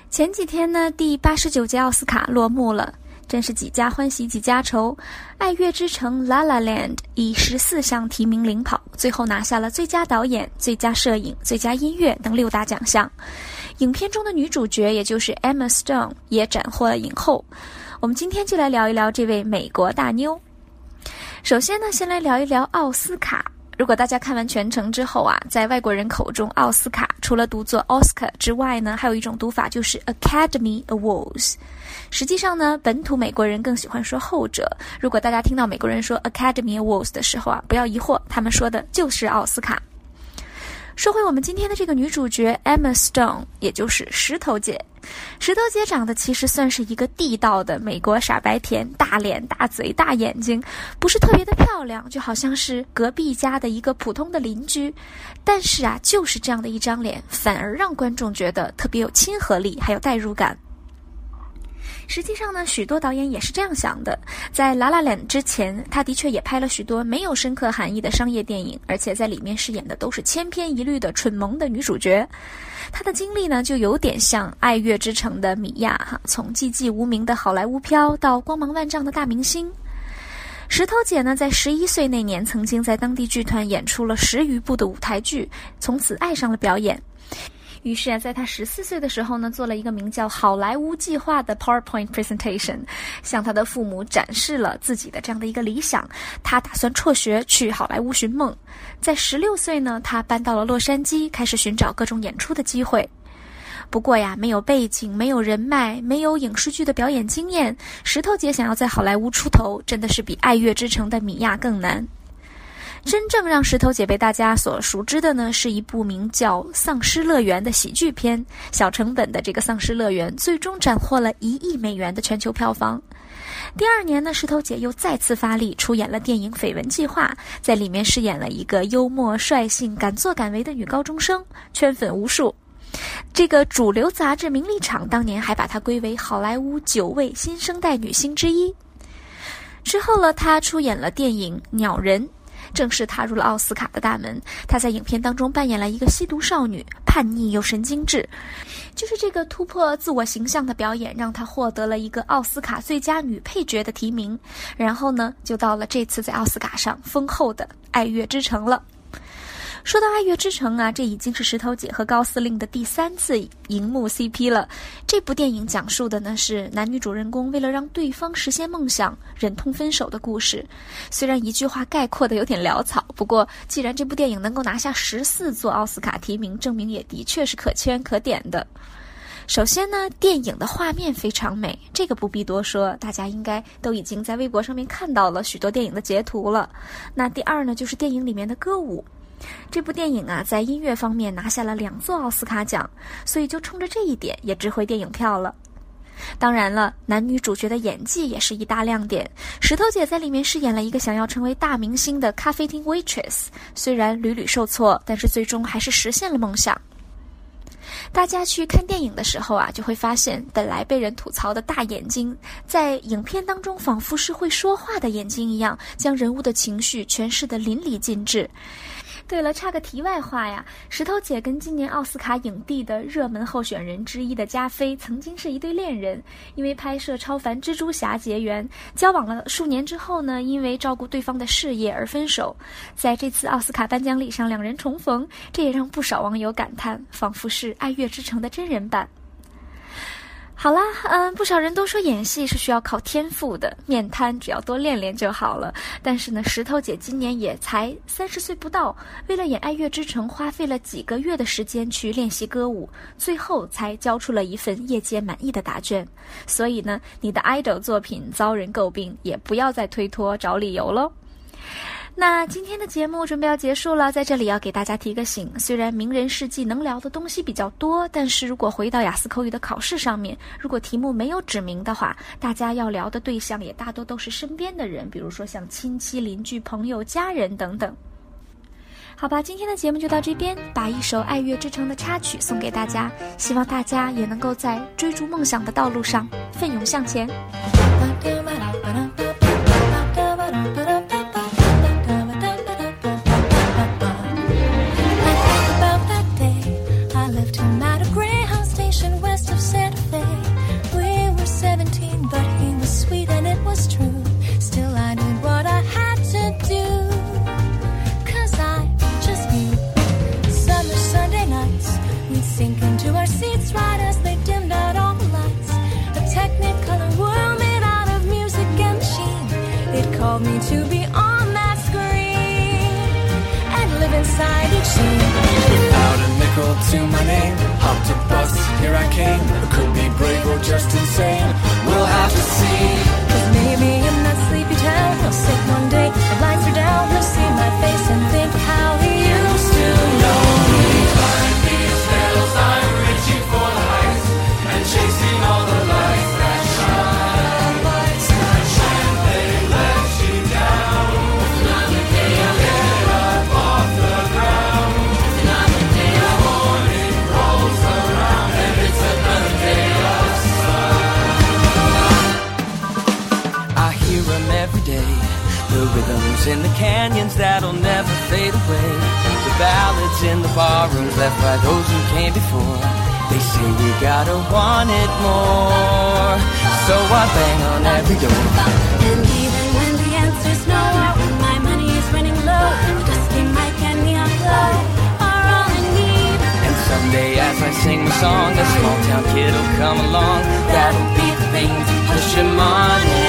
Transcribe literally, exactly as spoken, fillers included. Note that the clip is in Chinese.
前几天呢，第八十九届奥斯卡落幕了，真是几家欢喜几家愁。爱乐之城 La La Land 以十四项提名领跑，最后拿下了最佳导演、最佳摄影、最佳音乐等六大奖项。影片中的女主角也就是 Emma Stone 也斩获了影后。我们今天就来聊一聊这位美国大妞。首先呢，先来聊一聊奥斯卡。如果大家看完全程之后啊，在外国人口中奥斯卡除了读作 Oscar 之外呢，还有一种读法就是 Academy Awards。 实际上呢，本土美国人更喜欢说后者。如果大家听到美国人说 Academy Awards 的时候啊，不要疑惑，他们说的就是奥斯卡。说回我们今天的这个女主角 Emma Stone， 也就是石头姐。石头姐长得其实算是一个地道的美国傻白甜，大脸大嘴大眼睛，不是特别的漂亮，就好像是隔壁家的一个普通的邻居。但是啊，就是这样的一张脸，反而让观众觉得特别有亲和力，还有代入感。实际上呢，许多导演也是这样想的。在 La La Land 之前，他的确也拍了许多没有深刻含义的商业电影，而且在里面饰演的都是千篇一律的蠢萌的女主角。他的经历呢，就有点像《爱乐之城》的米娅哈，从寂寂无名的好莱坞漂到光芒万丈的大明星。石头姐呢，在十一岁那年，曾经在当地剧团演出了十余部的舞台剧，从此爱上了表演。于是啊，在他十四岁的时候呢，做了一个名叫好莱坞计划的 PowerPoint presentation， 向他的父母展示了自己的这样的一个理想。他打算辍学去好莱坞寻梦。在十六岁呢，他搬到了洛杉矶，开始寻找各种演出的机会。不过呀，没有背景，没有人脉，没有影视剧的表演经验，石头姐想要在好莱坞出头，真的是比爱乐之城的米娅更难。真正让石头姐被大家所熟知的呢，是一部名叫《丧尸乐园》的喜剧片。小成本的这个《丧尸乐园》最终斩获了一亿美元的全球票房。第二年呢，石头姐又再次发力，出演了电影《绯闻计划》，在里面饰演了一个幽默率性、敢作敢为的女高中生，圈粉无数。这个主流杂志《名利场》当年还把她归为好莱坞九位新生代女星之一。之后呢，她出演了电影《鸟人》，正式踏入了奥斯卡的大门。她在影片当中扮演了一个吸毒少女，叛逆又神经质。就是这个突破自我形象的表演，让她获得了一个奥斯卡最佳女配角的提名。然后呢，就到了这次在奥斯卡上丰厚的《爱乐之城》了。说到《爱乐之城》啊，这已经是石头姐和高司令的第三次荧幕 C P 了。这部电影讲述的呢是男女主人公为了让对方实现梦想，忍痛分手的故事。虽然一句话概括的有点潦草，不过既然这部电影能够拿下十四座奥斯卡提名，证明也的确是可圈可点的。首先呢，电影的画面非常美，这个不必多说，大家应该都已经在微博上面看到了许多电影的截图了。那第二呢，就是电影里面的歌舞。这部电影啊，在音乐方面拿下了两座奥斯卡奖，所以就冲着这一点也值回电影票了。当然了，男女主角的演技也是一大亮点。石头姐在里面饰演了一个想要成为大明星的咖啡厅 waitress， 虽然屡屡受挫，但是最终还是实现了梦想。大家去看电影的时候啊，就会发现本来被人吐槽的大眼睛，在影片当中仿佛是会说话的眼睛一样，将人物的情绪诠释得淋漓尽致。对了，插个题外话呀，石头姐跟今年奥斯卡影帝的热门候选人之一的加菲曾经是一对恋人，因为拍摄超凡蜘蛛侠结缘，交往了数年之后呢，因为照顾对方的事业而分手。在这次奥斯卡颁奖礼上两人重逢，这也让不少网友感叹，仿佛是《爱乐之城》的真人版。好啦，嗯，不少人都说演戏是需要靠天赋的，面瘫只要多练练就好了。但是呢，石头姐今年也才三十岁不到，为了演《爱乐之城》，花费了几个月的时间去练习歌舞，最后才交出了一份业界满意的答卷。所以呢，你的 idol 作品遭人诟病，也不要再推脱找理由喽。那今天的节目准备要结束了，在这里要给大家提个醒，虽然名人事迹能聊的东西比较多，但是如果回到雅思口语的考试上面，如果题目没有指明的话，大家要聊的对象也大多都是身边的人，比如说像亲戚、邻居、朋友、家人等等。好吧，今天的节目就到这边，把一首《爱乐之城》的插曲送给大家，希望大家也能够在追逐梦想的道路上奋勇向前。West of Santa Fe. called me to be on that screen and live inside each scene. Without a nickel to my name, hopped a bus, here I came. I could be brave or just insane, we'll have to see. Cause maybe in that sleepy town he'll sit one day, the blinds are down, he'll see my face and think how he used to know me. Behind these hills I'm reaching for the heights and chasing all the lights that shine. Lights that shine, they let you down. Another day I'll get up off the ground. Another day the morning rolls around and it's another day of sun. I hear them every day, the rhythms in the canyons that'll never fade away, the ballads in the barrooms left by those who came before. They say we gotta want it more, so I bang on every door. And even when the answer's no, when my money is running low, the dusty mic and neon glow are all I need. And someday as I sing my song, a small town kid'll come along, that'll be the thing to push him on in.